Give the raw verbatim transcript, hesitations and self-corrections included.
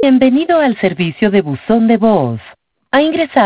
Bienvenido al servicio de buzón de voz. Ha ingresado